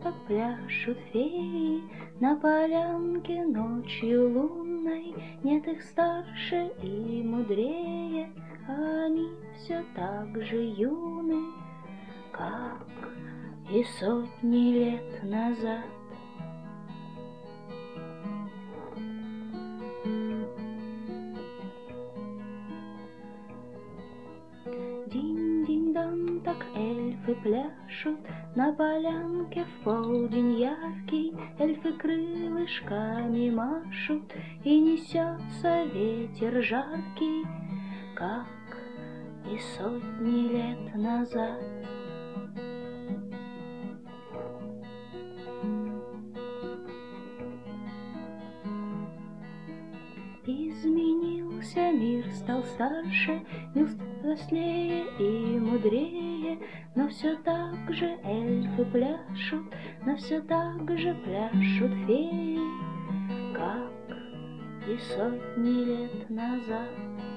как пляшут феи на полянке ночью лунной. Нет их старше и мудрее, а они все так же юны, как и сотни лет назад. Динь-динь-дан, так эльфы пляшут на полянке в полдень яркий. Эльфы крылышками машут, и несется ветер жаркий, как и сотни лет назад. Изменился мир, стал старше, мир взрослее и мудрее, но все так же эльфы пляшут, но все так же пляшут феи, как и сотни лет назад.